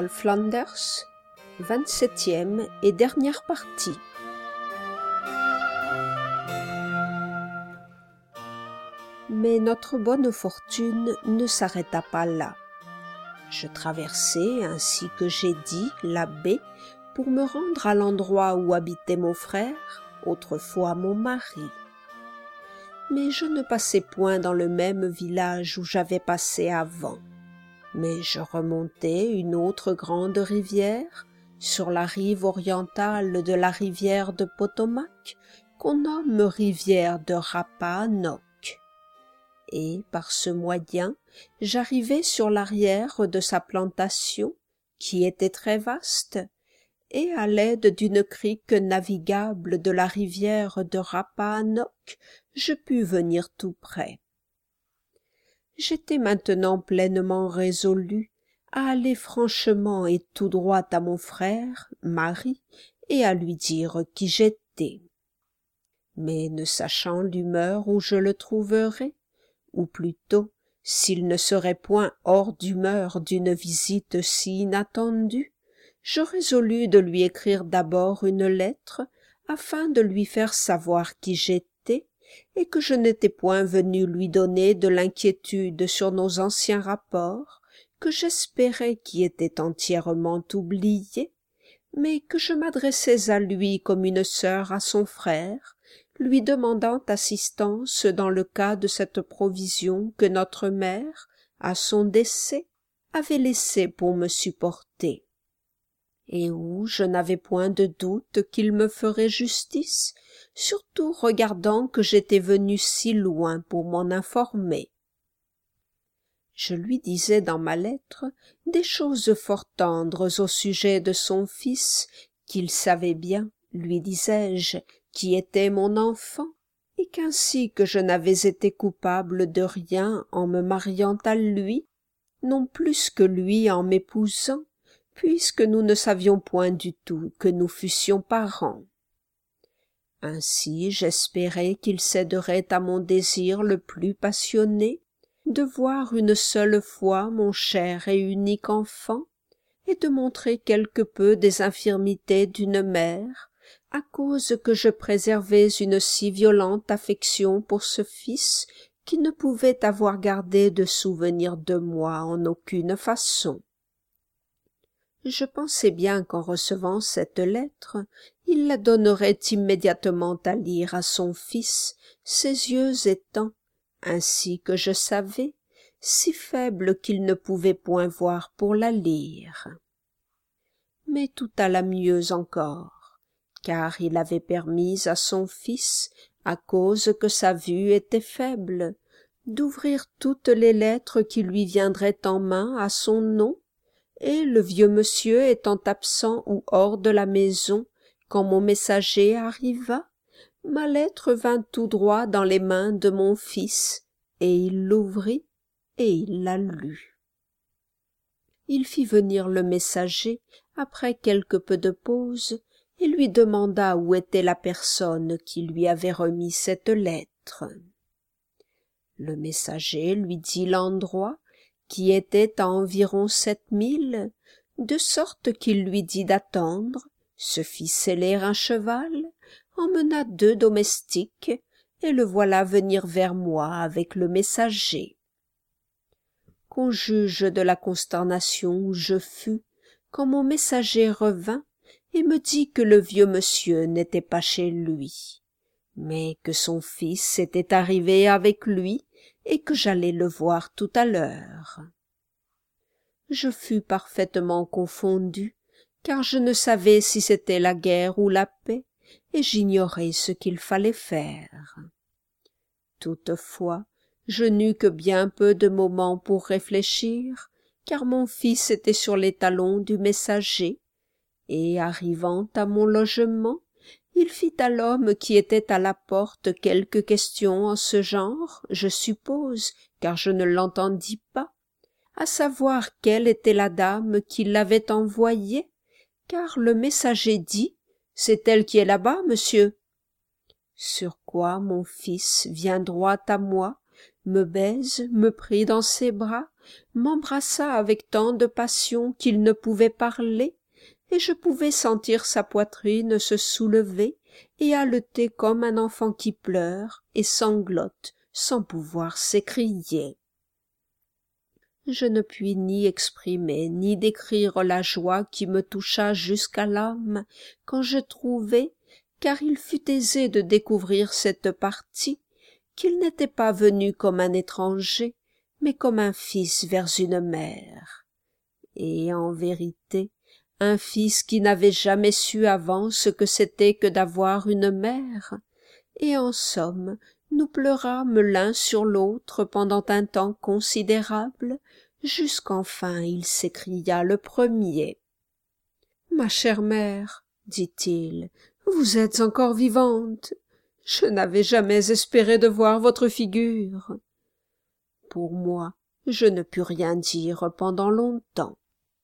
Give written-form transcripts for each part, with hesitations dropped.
Charles Flanders, 27e et dernière partie. Mais notre bonne fortune ne s'arrêta pas là. Je traversai, ainsi que j'ai dit, la baie pour me rendre à l'endroit où habitait mon frère, autrefois mon mari. Mais je ne passai point dans le même village où j'avais passé avant, mais je remontai une autre grande rivière, sur la rive orientale de la rivière de Potomac, qu'on nomme rivière de Rappahannock. Et par ce moyen, j'arrivai sur l'arrière de sa plantation, qui était très vaste, et à l'aide d'une crique navigable de la rivière de Rappahannock, je pus venir tout près. J'étais maintenant pleinement résolu à aller franchement et tout droit à mon frère, Marie, et à lui dire qui j'étais. Mais ne sachant l'humeur où je le trouverais, ou plutôt, s'il ne serait point hors d'humeur d'une visite si inattendue, je résolus de lui écrire d'abord une lettre afin de lui faire savoir qui j'étais et que je n'étais point venu lui donner de l'inquiétude sur nos anciens rapports, que j'espérais qui étaient entièrement oubliés, mais que je m'adressais à lui comme une sœur à son frère, lui demandant assistance dans le cas de cette provision que notre mère, à son décès, avait laissée pour me supporter, et où je n'avais point de doute qu'il me ferait justice, surtout regardant que j'étais venu si loin pour m'en informer. Je lui disais dans ma lettre des choses fort tendres au sujet de son fils, qu'il savait bien, lui disais-je, qui était mon enfant, et qu'ainsi que je n'avais été coupable de rien en me mariant à lui, non plus que lui en m'épousant, puisque nous ne savions point du tout que nous fussions parents. Ainsi j'espérais qu'il céderait à mon désir le plus passionné de voir une seule fois mon cher et unique enfant, et de montrer quelque peu des infirmités d'une mère, à cause que je préservais une si violente affection pour ce fils qui ne pouvait avoir gardé de souvenir de moi en aucune façon. Je pensais bien qu'en recevant cette lettre, il la donnerait immédiatement à lire à son fils, ses yeux étant, ainsi que je savais, si faibles qu'il ne pouvait point voir pour la lire. Mais tout alla mieux encore, car il avait permis à son fils, à cause que sa vue était faible, d'ouvrir toutes les lettres qui lui viendraient en main à son nom, et le vieux monsieur étant absent ou hors de la maison quand mon messager arriva, ma lettre vint tout droit dans les mains de mon fils, et il l'ouvrit et il la lut. Il fit venir le messager après quelque peu de pause et lui demanda où était la personne qui lui avait remis cette lettre. Le messager lui dit l'endroit, qui était à environ 7 milles, de sorte qu'il lui dit d'attendre, se fit seller un cheval, emmena 2 domestiques, et le voilà venir vers moi avec le messager. Qu'on juge de la consternation où je fus, quand mon messager revint et me dit que le vieux monsieur n'était pas chez lui, mais que son fils était arrivé avec lui, et que j'allais le voir tout à l'heure. Je fus parfaitement confondu, car je ne savais si c'était la guerre ou la paix, et j'ignorais ce qu'il fallait faire. Toutefois, je n'eus que bien peu de moments pour réfléchir, car mon fils était sur les talons du messager, et arrivant à mon logement, il fit à l'homme qui était à la porte quelques questions en ce genre, je suppose, car je ne l'entendis pas, à savoir quelle était la dame qui l'avait envoyé, car le messager dit « C'est elle qui est là-bas, monsieur ». Sur quoi mon fils vient droit à moi, me baise, me prit dans ses bras, m'embrassa avec tant de passion qu'il ne pouvait parler, et je pouvais sentir sa poitrine se soulever et haleter comme un enfant qui pleure et sanglote sans pouvoir s'écrier. Je ne puis ni exprimer ni décrire la joie qui me toucha jusqu'à l'âme quand je trouvai, car il fut aisé de découvrir cette partie, qu'il n'était pas venu comme un étranger, mais comme un fils vers une mère. Et en vérité, un fils qui n'avait jamais su avant ce que c'était que d'avoir une mère. Et en somme, nous pleurâmes l'un sur l'autre pendant un temps considérable, jusqu'enfin il s'écria le premier. « Ma chère mère, dit-il, vous êtes encore vivante. Je n'avais jamais espéré de voir votre figure. » Pour moi, je ne pus rien dire pendant longtemps.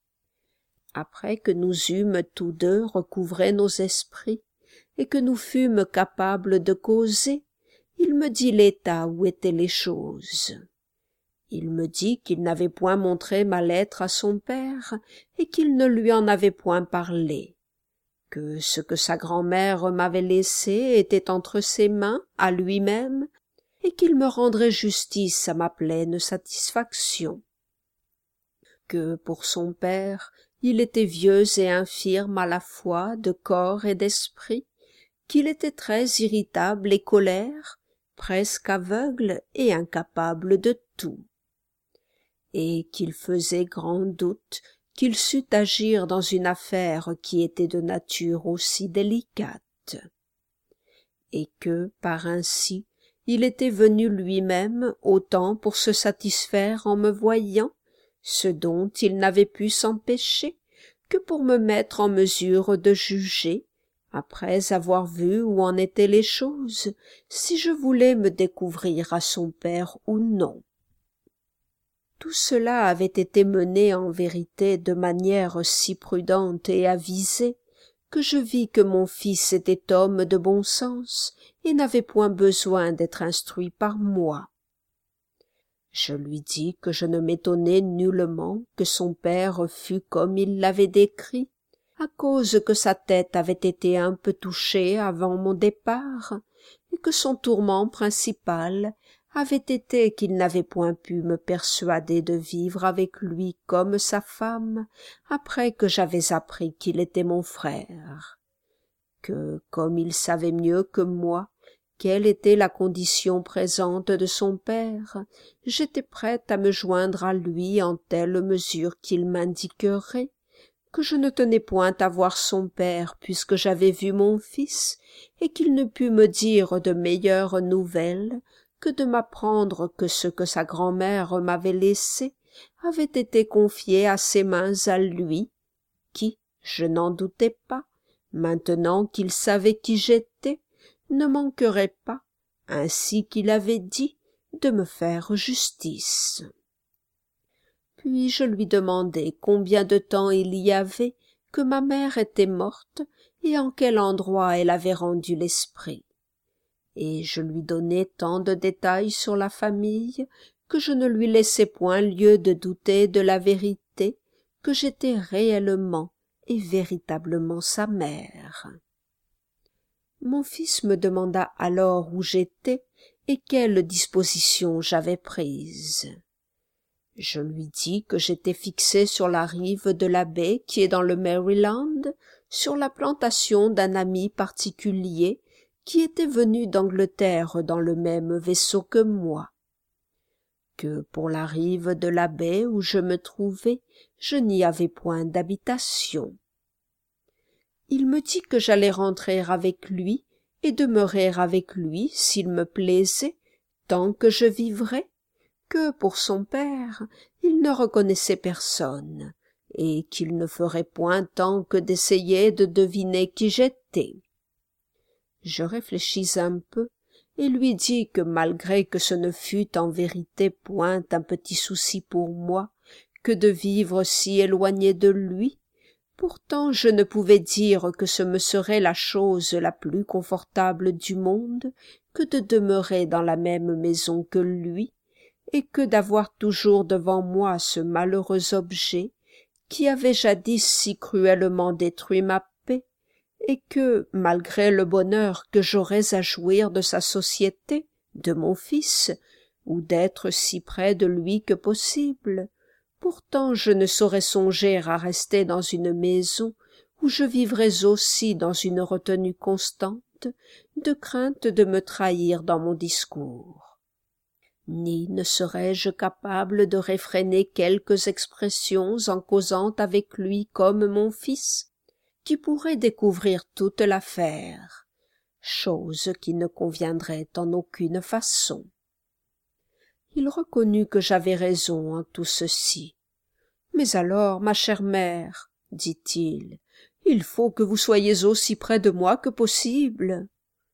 Après que nous eûmes tous deux recouvré nos esprits, et que nous fûmes capables de causer, il me dit l'état où étaient les choses. Il me dit qu'il n'avait point montré ma lettre à son père, et qu'il ne lui en avait point parlé, que ce que sa grand-mère m'avait laissé était entre ses mains, à lui-même, et qu'il me rendrait justice à ma pleine satisfaction. Que pour son père, il était vieux et infirme à la fois de corps et d'esprit, qu'il était très irritable et colère, presque aveugle et incapable de tout, et qu'il faisait grand doute qu'il sût agir dans une affaire qui était de nature aussi délicate, et que, par ainsi, il était venu lui-même autant pour se satisfaire en me voyant, ce dont il n'avait pu s'empêcher, que pour me mettre en mesure de juger, après avoir vu où en étaient les choses, si je voulais me découvrir à son père ou non. Tout cela avait été mené en vérité de manière si prudente et avisée, que je vis que mon fils était homme de bon sens et n'avait point besoin d'être instruit par moi. Je lui dis que je ne m'étonnais nullement que son père fût comme il l'avait décrit, à cause que sa tête avait été un peu touchée avant mon départ, et que son tourment principal avait été qu'il n'avait point pu me persuader de vivre avec lui comme sa femme, après que j'avais appris qu'il était mon frère, que, comme il savait mieux que moi quelle était la condition présente de son père, j'étais prête à me joindre à lui en telle mesure qu'il m'indiquerait, que je ne tenais point à voir son père puisque j'avais vu mon fils, et qu'il ne put me dire de meilleures nouvelles que de m'apprendre que ce que sa grand-mère m'avait laissé avait été confié à ses mains à lui, qui, je n'en doutais pas, maintenant qu'il savait qui j'étais, ne manquerait pas, ainsi qu'il avait dit, de me faire justice. Puis je lui demandai combien de temps il y avait que ma mère était morte et en quel endroit elle avait rendu l'esprit. Et je lui donnai tant de détails sur la famille que je ne lui laissai point lieu de douter de la vérité, que j'étais réellement et véritablement sa mère. Mon fils me demanda alors où j'étais et quelles dispositions j'avais prises. Je lui dis que j'étais fixé sur la rive de la baie qui est dans le Maryland, sur la plantation d'un ami particulier qui était venu d'Angleterre dans le même vaisseau que moi, que pour la rive de la baie où je me trouvais, je n'y avais point d'habitation. Il me dit que j'allais rentrer avec lui et demeurer avec lui s'il me plaisait, tant que je vivrais, que pour son père, il ne reconnaissait personne, et qu'il ne ferait point tant que d'essayer de deviner qui j'étais. Je réfléchis un peu, et lui dis que malgré que ce ne fût en vérité point un petit souci pour moi que de vivre si éloigné de lui, pourtant je ne pouvais dire que ce me serait la chose la plus confortable du monde que de demeurer dans la même maison que lui, et que d'avoir toujours devant moi ce malheureux objet qui avait jadis si cruellement détruit ma paix, et que, malgré le bonheur que j'aurais à jouir de sa société, de mon fils, ou d'être si près de lui que possible, pourtant je ne saurais songer à rester dans une maison où je vivrais aussi dans une retenue constante, de crainte de me trahir dans mon discours. Ni ne serais-je capable de réfréner quelques expressions en causant avec lui comme mon fils, qui pourrait découvrir toute l'affaire, chose qui ne conviendrait en aucune façon. Il reconnut que j'avais raison en tout ceci. « Mais alors, ma chère mère, dit-il, il faut que vous soyez aussi près de moi que possible. »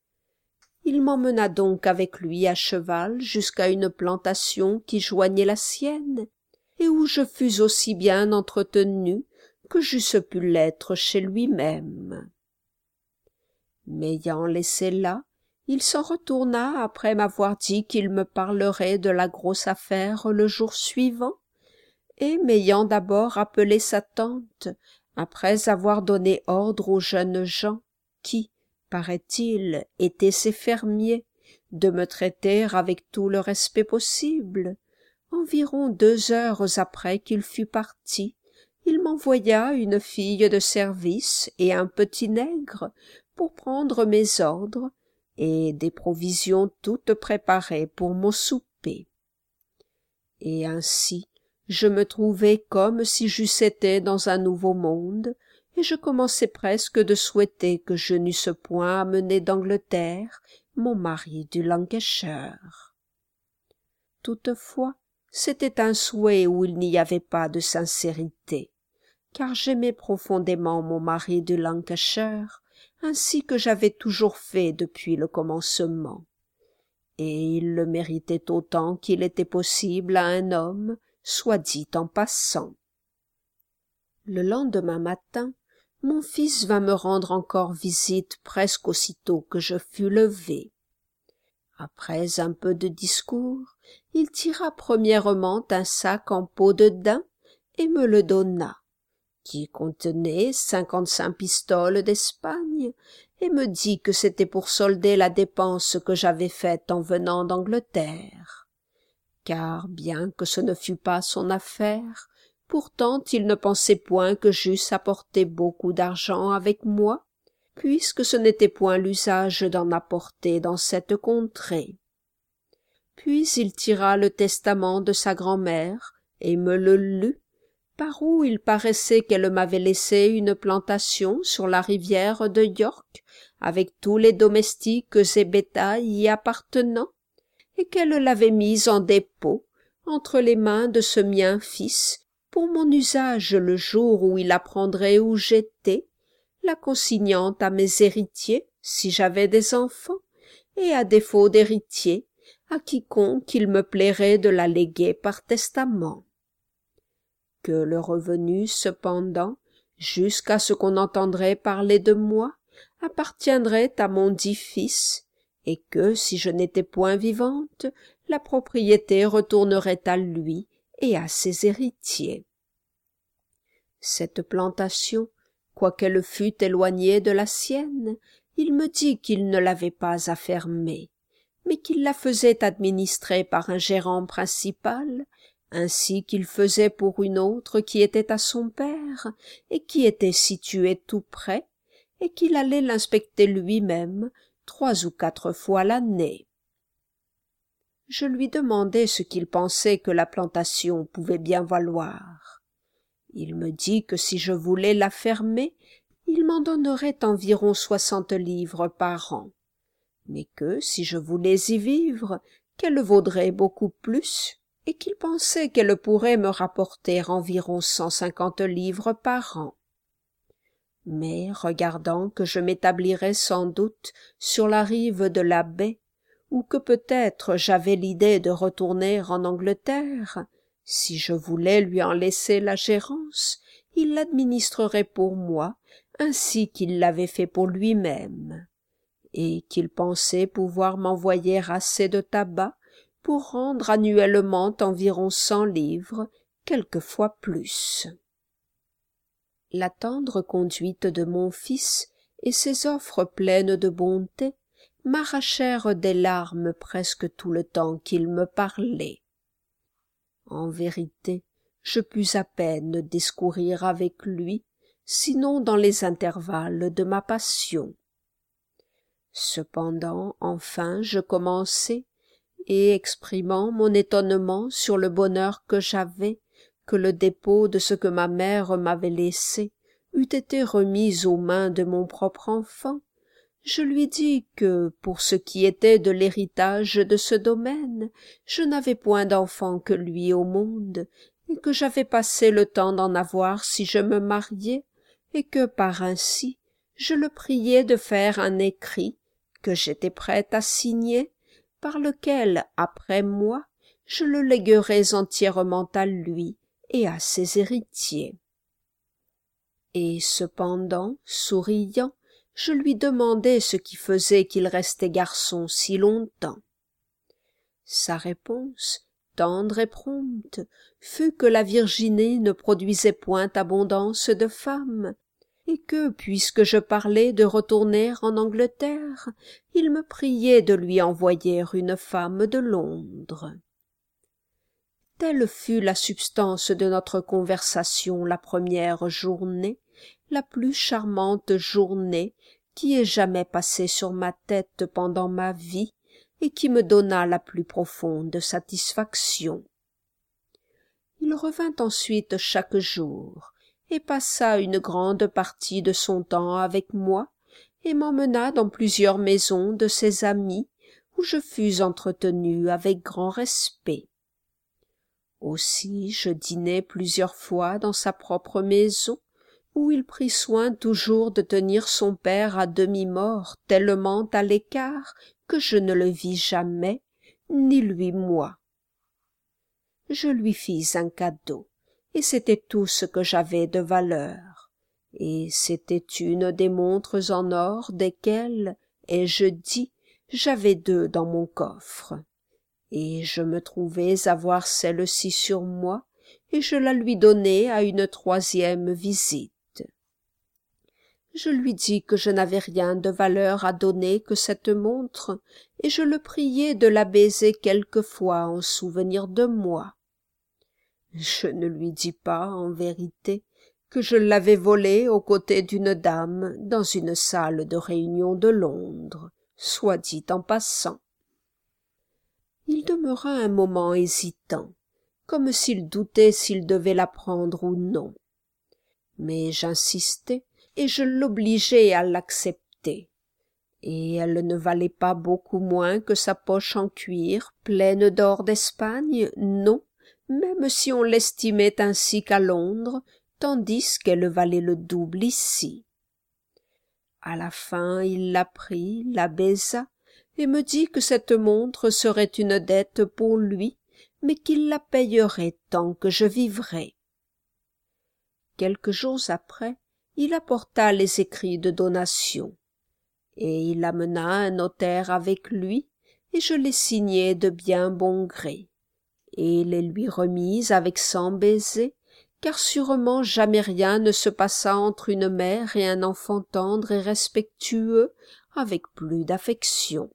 Il m'emmena donc avec lui à cheval jusqu'à une plantation qui joignait la sienne, et où je fus aussi bien entretenu que j'eusse pu l'être chez lui-même. M'ayant laissé là, il s'en retourna après m'avoir dit qu'il me parlerait de la grosse affaire le jour suivant, et m'ayant d'abord appelé sa tante, après avoir donné ordre aux jeunes gens, qui, paraît-il, étaient ses fermiers, de me traiter avec tout le respect possible, environ 2 heures après qu'il fut parti, il m'envoya une fille de service et un petit nègre pour prendre mes ordres et des provisions toutes préparées pour mon souper. Et ainsi, je me trouvai comme si j'eusse été dans un nouveau monde, et je commençais presque de souhaiter que je n'eusse point amené d'Angleterre mon mari du Lancashire. Toutefois, c'était un souhait où il n'y avait pas de sincérité, car j'aimais profondément mon mari du Lancashire, ainsi que j'avais toujours fait depuis le commencement, et il le méritait autant qu'il était possible à un homme, soit dit en passant. Le lendemain matin, mon fils vint me rendre encore visite presque aussitôt que je fus levé. Après un peu de discours, il tira premièrement un sac en peau de daim et me le donna, qui contenait 55 pistoles d'Espagne, et me dit que c'était pour solder la dépense que j'avais faite en venant d'Angleterre. Car, bien que ce ne fût pas son affaire, pourtant il ne pensait point que j'eusse apporté beaucoup d'argent avec moi, puisque ce n'était point l'usage d'en apporter dans cette contrée. Puis il tira le testament de sa grand-mère et me le lut, par où il paraissait qu'elle m'avait laissé une plantation sur la rivière de York, avec tous les domestiques et bétail y appartenant, et qu'elle l'avait mise en dépôt entre les mains de ce mien fils, pour mon usage le jour où il apprendrait où j'étais, la consignant à mes héritiers, si j'avais des enfants, et à défaut d'héritiers, à quiconque il me plairait de la léguer par testament. Que le revenu, cependant, jusqu'à ce qu'on entendrait parler de moi, appartiendrait à mon dit fils, et que, si je n'étais point vivante, la propriété retournerait à lui et à ses héritiers. Cette plantation, quoiqu'elle fût éloignée de la sienne, il me dit qu'il ne l'avait pas à fermer, mais qu'il la faisait administrer par un gérant principal, ainsi qu'il faisait pour une autre qui était à son père, et qui était située tout près, et qu'il allait l'inspecter lui-même 3 ou 4 fois l'année. Je lui demandai ce qu'il pensait que la plantation pouvait bien valoir. Il me dit que si je voulais la fermer, il m'en donnerait environ 60 livres par an, mais que, si je voulais y vivre, qu'elle vaudrait beaucoup plus, et qu'il pensait qu'elle pourrait me rapporter environ 150 livres par an. Mais, regardant que je m'établirais sans doute sur la rive de la baie, ou que peut-être j'avais l'idée de retourner en Angleterre, si je voulais lui en laisser la gérance, il l'administrerait pour moi, ainsi qu'il l'avait fait pour lui-même, et qu'il pensait pouvoir m'envoyer assez de tabac pour rendre annuellement environ 100 livres, quelquefois plus. La tendre conduite de mon fils et ses offres pleines de bonté m'arrachèrent des larmes presque tout le temps qu'il me parlait. En vérité, je pus à peine discourir avec lui, sinon dans les intervalles de ma passion. Cependant, enfin, je commençai, et exprimant mon étonnement sur le bonheur que j'avais, que le dépôt de ce que ma mère m'avait laissé eût été remis aux mains de mon propre enfant, je lui dis que, pour ce qui était de l'héritage de ce domaine, je n'avais point d'enfant que lui au monde, et que j'avais passé le temps d'en avoir si je me mariais, et que, par ainsi, je le priais de faire un écrit, que j'étais prête à signer, par lequel, après moi, je le léguerais entièrement à lui et à ses héritiers. Et cependant, souriant, je lui demandai ce qui faisait qu'il restait garçon si longtemps. Sa réponse, tendre et prompte, fut que la Virginie ne produisait point abondance de femmes, et que, puisque je parlais de retourner en Angleterre, il me priait de lui envoyer une femme de Londres. Telle fut la substance de notre conversation la première journée, la plus charmante journée qui ait jamais passé sur ma tête pendant ma vie et qui me donna la plus profonde satisfaction. Il revint ensuite chaque jour et passa une grande partie de son temps avec moi et m'emmena dans plusieurs maisons de ses amis où je fus entretenue avec grand respect. Aussi je dînai plusieurs fois dans sa propre maison, où il prit soin toujours de tenir son père à demi-mort tellement à l'écart que je ne le vis jamais, ni lui moi. Je lui fis un cadeau, et c'était tout ce que j'avais de valeur, et c'était une des montres en or desquelles, ai-je dit, j'avais 2 dans mon coffre. Et je me trouvais avoir celle-ci sur moi, et je la lui donnai à une 3e visite. Je lui dis que je n'avais rien de valeur à donner que cette montre, et je le priai de la baiser quelquefois en souvenir de moi. Je ne lui dis pas, en vérité, que je l'avais volée aux côtés d'une dame dans une salle de réunion de Londres, soit dit en passant. Il demeura un moment hésitant, comme s'il doutait s'il devait la prendre ou non. Mais j'insistai, et je l'obligeai à l'accepter. Et elle ne valait pas beaucoup moins que sa poche en cuir, pleine d'or d'Espagne, non, même si on l'estimait ainsi qu'à Londres, tandis qu'elle valait le double ici. À la fin, il la prit, la baisa, et me dit que cette montre serait une dette pour lui, mais qu'il la payerait tant que je vivrais. Quelques jours après, il apporta les écrits de donation, et il amena un notaire avec lui, et je les signai de bien bon gré, et les lui remis avec 100 baisers, car sûrement jamais rien ne se passa entre une mère et un enfant tendre et respectueux avec plus d'affection.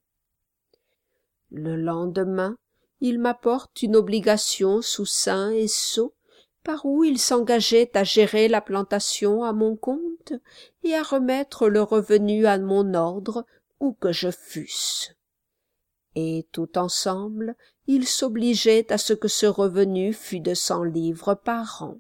Le lendemain, il m'apporte une obligation sous sain et sceau, par où il s'engageait à gérer la plantation à mon compte et à remettre le revenu à mon ordre où que je fusse. Et tout ensemble, ils s'obligeaient à ce que ce revenu fût de 100 livres par an.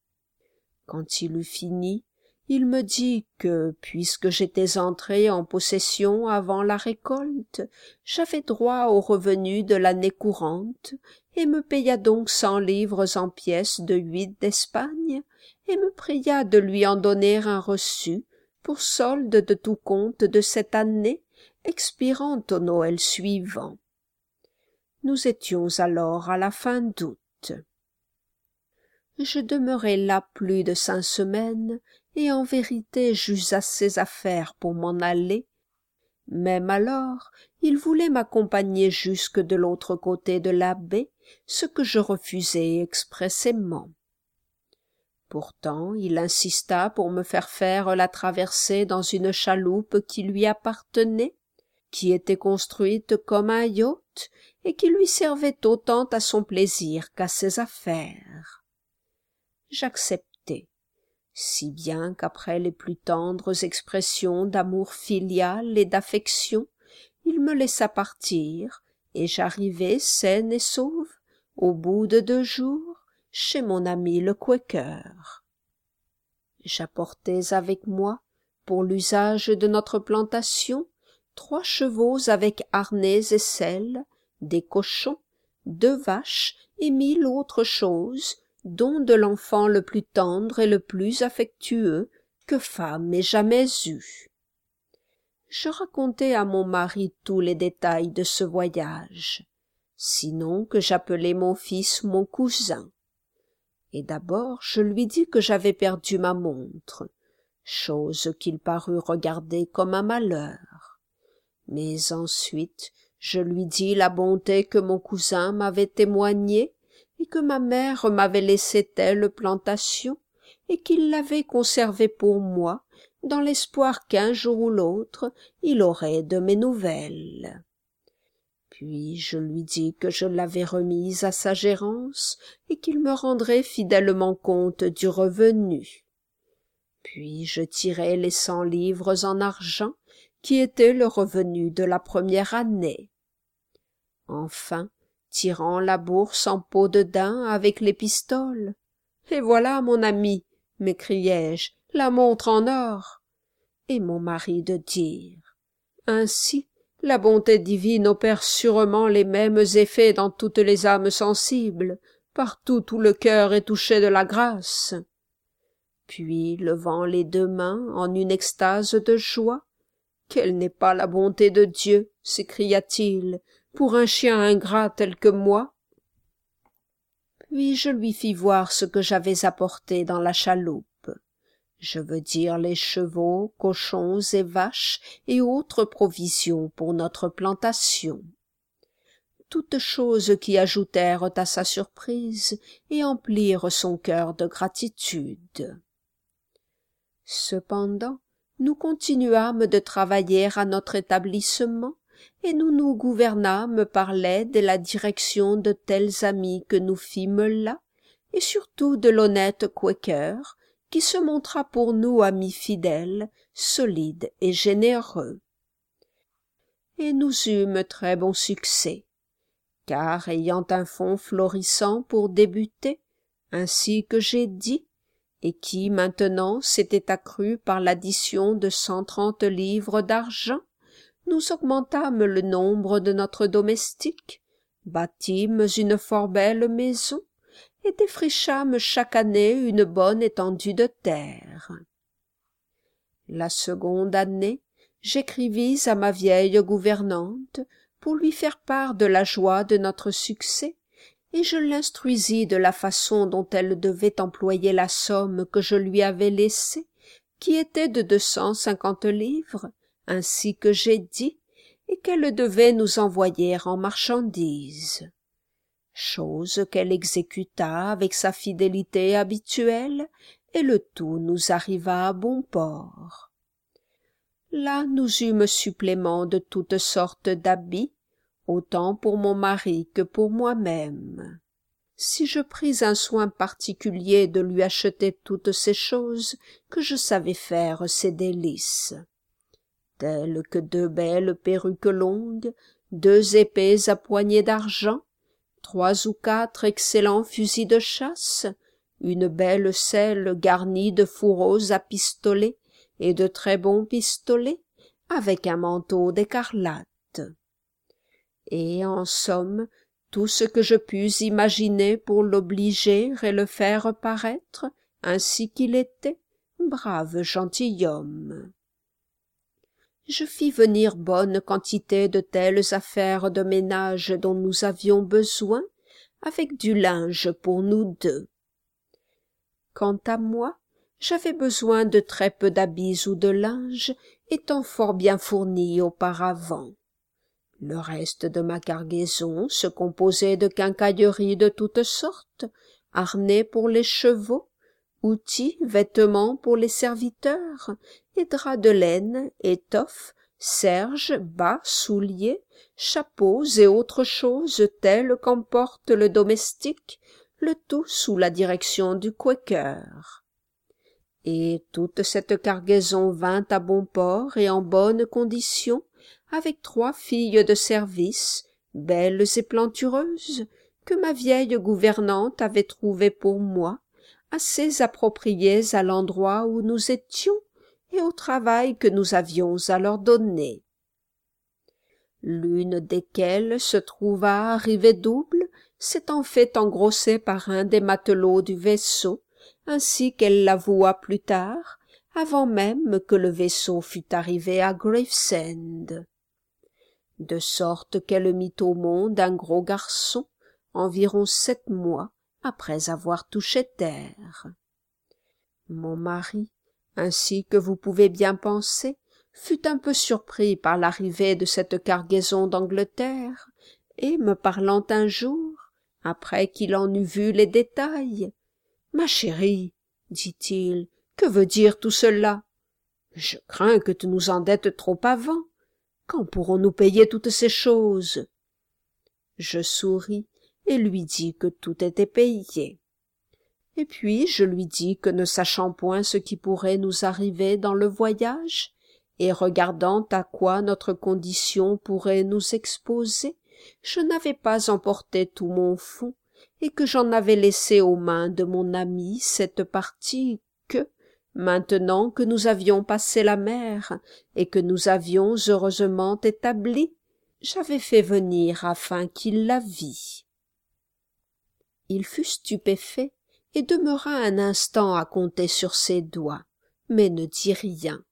Quand il eut fini, il me dit que, puisque j'étais entré en possession avant la récolte, j'avais droit au revenu de l'année courante, et me paya donc 100 livres en pièces de 8 d'Espagne, et me pria de lui en donner un reçu pour solde de tout compte de cette année, expirant au Noël suivant. Nous étions alors à la fin d'août. Je demeurai là plus de 5 semaines, et en vérité j'eus assez à faire pour m'en aller, Même alors, il voulait m'accompagner jusque de l'autre côté de la baie, ce que je refusai expressément. Pourtant, il insista pour me faire la traversée dans une chaloupe qui lui appartenait, qui était construite comme un yacht et qui lui servait autant à son plaisir qu'à ses affaires. J'acceptai, si bien qu'après les plus tendres expressions d'amour filial et d'affection, il me laissa partir, et j'arrivai saine et sauve, au bout de 2 jours, chez mon ami le Quaker. J'apportais avec moi, pour l'usage de notre plantation, 3 chevaux avec harnais et selle, des cochons, 2 vaches et 1000 autres choses, dont de l'enfant le plus tendre et le plus affectueux que femme ait jamais eu. Je racontai à mon mari tous les détails de ce voyage, sinon que j'appelai mon fils mon cousin. Et d'abord je lui dis que j'avais perdu ma montre, chose qu'il parut regarder comme un malheur. Mais ensuite je lui dis la bonté que mon cousin m'avait témoignée et que ma mère m'avait laissé telle plantation et qu'il l'avait conservée pour moi dans l'espoir qu'un jour ou l'autre il aurait de mes nouvelles. Puis je lui dis que je l'avais remise à sa gérance et qu'il me rendrait fidèlement compte du revenu. Puis je tirai les 100 livres en argent qui était le revenu de la première année. Enfin, tirant la bourse en peau de daim avec les pistoles. « Et voilà, mon ami, m'écriai-je, la montre en or. » Et mon mari de dire « Ainsi, la bonté divine opère sûrement les mêmes effets dans toutes les âmes sensibles, partout où le cœur est touché de la grâce. » Puis, levant les 2 mains en une extase de joie, « Quelle n'est pas la bonté de Dieu, s'écria-t-il, pour un chien ingrat tel que moi ?» Puis je lui fis voir ce que j'avais apporté dans la chaloupe. Je veux dire les chevaux, cochons et vaches et autres provisions pour notre plantation. Toutes choses qui ajoutèrent à sa surprise et emplirent son cœur de gratitude. Cependant, nous continuâmes de travailler à notre établissement et nous nous gouvernâmes par l'aide et la direction de tels amis que nous fîmes là, et surtout de l'honnête Quaker, qui se montra pour nous ami fidèle, solide et généreux. Et nous eûmes très bon succès, car ayant un fonds florissant pour débuter, ainsi que j'ai dit, et qui maintenant s'était accru par l'addition de 130 livres d'argent, nous augmentâmes le nombre de notre domestique, bâtîmes une fort belle maison, et défrichâmes chaque année une bonne étendue de terre. La seconde année, j'écrivis à ma vieille gouvernante pour lui faire part de la joie de notre succès, et je l'instruisis de la façon dont elle devait employer la somme que je lui avais laissée, qui était de 250 livres, ainsi que j'ai dit, et qu'elle devait nous envoyer en marchandises. Chose qu'elle exécuta avec sa fidélité habituelle, et le tout nous arriva à bon port. Là nous eûmes supplément de toutes sortes d'habits, autant pour mon mari que pour moi-même. Si je pris un soin particulier de lui acheter toutes ces choses que je savais faire ses délices, telles que 2 belles perruques longues, 2 épées à poignées d'argent, 3 ou 4 excellents fusils de chasse, une belle selle garnie de fourreaux à pistolets et de très bons pistolets, avec un manteau d'écarlate. Et, en somme, tout ce que je pus imaginer pour l'obliger et le faire paraître, ainsi qu'il était, brave gentilhomme. Je fis venir bonne quantité de telles affaires de ménage dont nous avions besoin, avec du linge pour nous 2. Quant à moi, j'avais besoin de très peu d'habits ou de linge, étant fort bien fourni auparavant. Le reste de ma cargaison se composait de quincailleries de toutes sortes, harnais pour les chevaux, outils, vêtements pour les serviteurs, et draps de laine, étoffes, serges, bas, souliers, chapeaux et autres choses telles qu'emporte le domestique, le tout sous la direction du Quaker. Et toute cette cargaison vint à bon port et en bonne condition, avec 3 filles de service, belles et plantureuses, que ma vieille gouvernante avait trouvées pour moi, assez appropriées à l'endroit où nous étions et au travail que nous avions à leur donner. L'une desquelles se trouva arrivée double, s'étant fait engrosser par un des matelots du vaisseau, ainsi qu'elle l'avoua plus tard, avant même que le vaisseau fût arrivé à Gravesend. De sorte qu'elle mit au monde un gros garçon, environ 7 mois après avoir touché terre. Mon mari, ainsi que vous pouvez bien penser, fut un peu surpris par l'arrivée de cette cargaison d'Angleterre, et me parlant un jour, après qu'il en eut vu les détails, « Ma chérie, dit-il, que veut dire tout cela? Je crains que tu nous endettes trop avant. Quand pourrons-nous payer toutes ces choses? » Je souris et lui dis que tout était payé. Et puis je lui dis que ne sachant point ce qui pourrait nous arriver dans le voyage, et regardant à quoi notre condition pourrait nous exposer, je n'avais pas emporté tout mon fonds, et que j'en avais laissé aux mains de mon ami cette partie que, maintenant que nous avions passé la mer, et que nous avions heureusement établie, j'avais fait venir afin qu'il la vît. Il fut stupéfait, et demeura un instant à compter sur ses doigts, mais ne dit rien.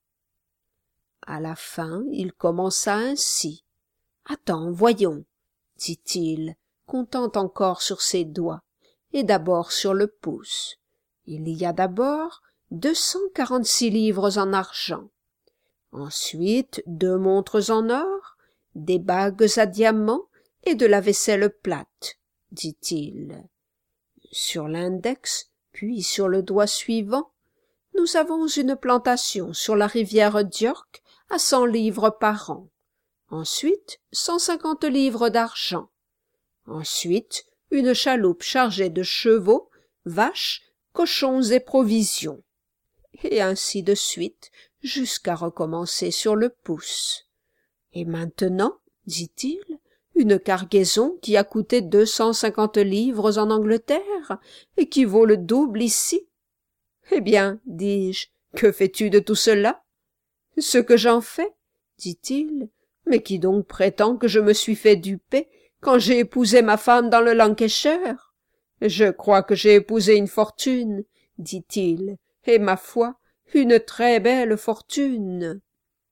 À la fin, il commença ainsi. « Attends, voyons, » dit-il, comptant encore sur ses doigts, et d'abord sur le pouce. « Il y a d'abord 246 livres en argent. Ensuite 2 montres en or, des bagues à diamants et de la vaisselle plate, » dit-il. Sur l'index, puis sur le doigt suivant, nous avons une plantation sur la rivière d'York à 100 livres par an. Ensuite, 150 livres d'argent. Ensuite, une chaloupe chargée de chevaux, vaches, cochons et provisions. Et ainsi de suite, jusqu'à recommencer sur le pouce. Et maintenant, dit-il, une cargaison qui a coûté 250 livres en Angleterre et qui vaut le double ici. Eh bien, dis-je, que fais-tu de tout cela? Ce que j'en fais, dit-il, mais qui donc prétend que je me suis fait duper quand j'ai épousé ma femme dans le Lancashire? Je crois que j'ai épousé une fortune, dit-il, et ma foi, une très belle fortune.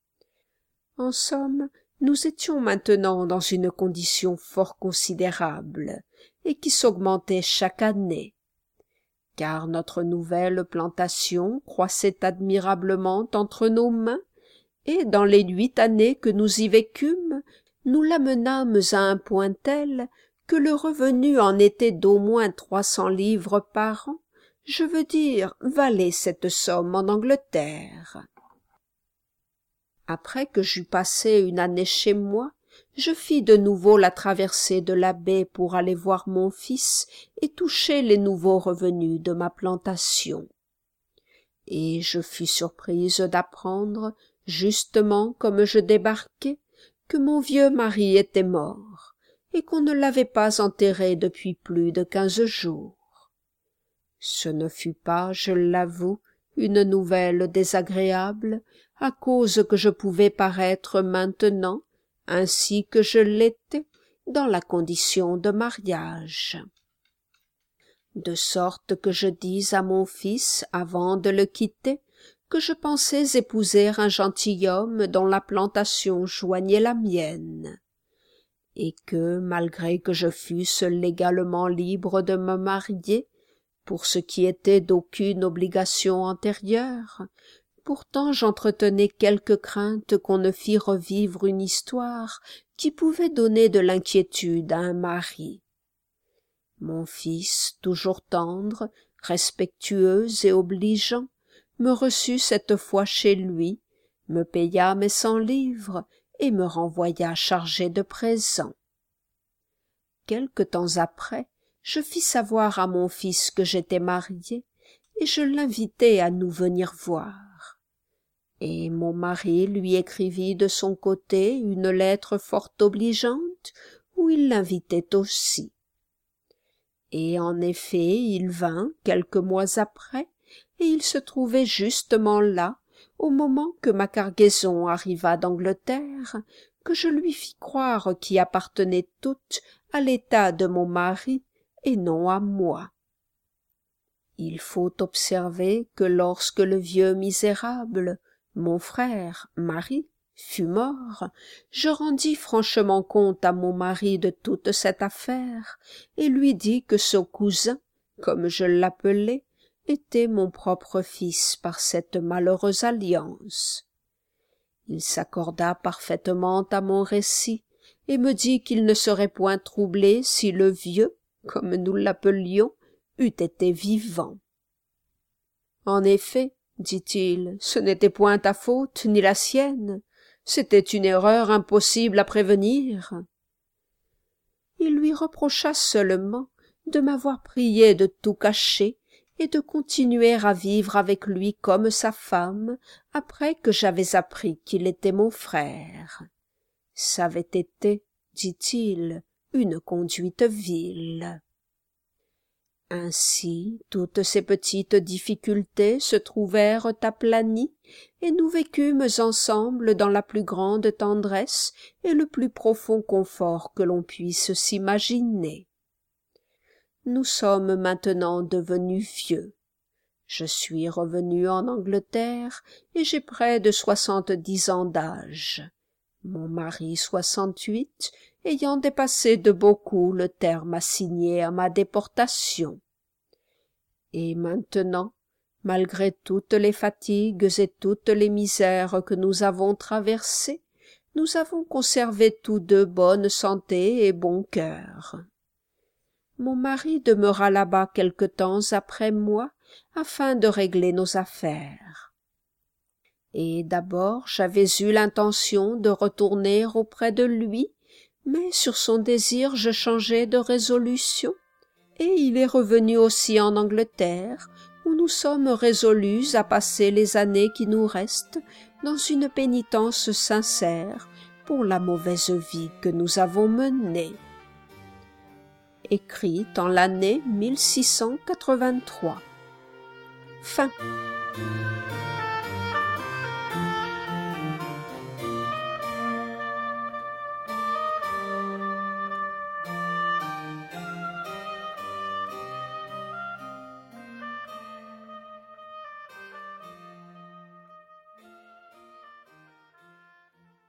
En somme, nous étions maintenant dans une condition fort considérable, et qui s'augmentait chaque année, car notre nouvelle plantation croissait admirablement entre nos mains, et dans les 8 années que nous y vécûmes, nous l'amenâmes à un point tel que le revenu en était d'au moins 300 livres par an, je veux dire, valait cette somme en Angleterre. Après que j'eus passé une année chez moi, je fis de nouveau la traversée de la baie pour aller voir mon fils et toucher les nouveaux revenus de ma plantation. Et je fus surprise d'apprendre, justement comme je débarquai, que mon vieux mari était mort, et qu'on ne l'avait pas enterré depuis plus de 15 jours. Ce ne fut pas, je l'avoue, une nouvelle désagréable, à cause que je pouvais paraître maintenant, ainsi que je l'étais, dans la condition de mariage. De sorte que je dis à mon fils, avant de le quitter, que je pensais épouser un gentilhomme dont la plantation joignait la mienne, et que, malgré que je fusse légalement libre de me marier, pour ce qui était d'aucune obligation antérieure. Pourtant j'entretenais quelque crainte qu'on ne fît revivre une histoire qui pouvait donner de l'inquiétude à un mari. Mon fils, toujours tendre, respectueux et obligeant, me reçut cette fois chez lui, me paya mes 100 livres et me renvoya chargé de présents. Quelque temps après, je fis savoir à mon fils que j'étais mariée, et je l'invitai à nous venir voir. Et mon mari lui écrivit de son côté une lettre fort obligeante, où il l'invitait aussi. Et en effet, il vint quelques mois après, et il se trouvait justement là, au moment que ma cargaison arriva d'Angleterre, que je lui fis croire qu'y appartenaient toutes à l'état de mon mari et non à moi. Il faut observer que lorsque le vieux misérable, mon frère, Marie, fut mort, je rendis franchement compte à mon mari de toute cette affaire, et lui dis que ce cousin, comme je l'appelais, était mon propre fils par cette malheureuse alliance. Il s'accorda parfaitement à mon récit, et me dit qu'il ne serait point troublé si le vieux, comme nous l'appelions, eût été vivant. En effet, dit-il, ce n'était point ta faute ni la sienne, c'était une erreur impossible à prévenir. Il lui reprocha seulement de m'avoir prié de tout cacher et de continuer à vivre avec lui comme sa femme après que j'avais appris qu'il était mon frère. Ç'avait été, dit-il, une conduite vile. Ainsi toutes ces petites difficultés se trouvèrent aplanies, et nous vécûmes ensemble dans la plus grande tendresse et le plus profond confort que l'on puisse s'imaginer. Nous sommes maintenant devenus vieux. Je suis revenu en Angleterre, et j'ai près de 70 ans d'âge. Mon mari 68, ayant dépassé de beaucoup le terme assigné à ma déportation. Et maintenant, malgré toutes les fatigues et toutes les misères que nous avons traversées, nous avons conservé tous deux bonne santé et bon cœur. Mon mari demeura là-bas quelque temps après moi, afin de régler nos affaires. Et d'abord j'avais eu l'intention de retourner auprès de lui, mais sur son désir je changeai de résolution, et il est revenu aussi en Angleterre, où nous sommes résolus à passer les années qui nous restent dans une pénitence sincère pour la mauvaise vie que nous avons menée. Écrite en l'année 1683. Fin.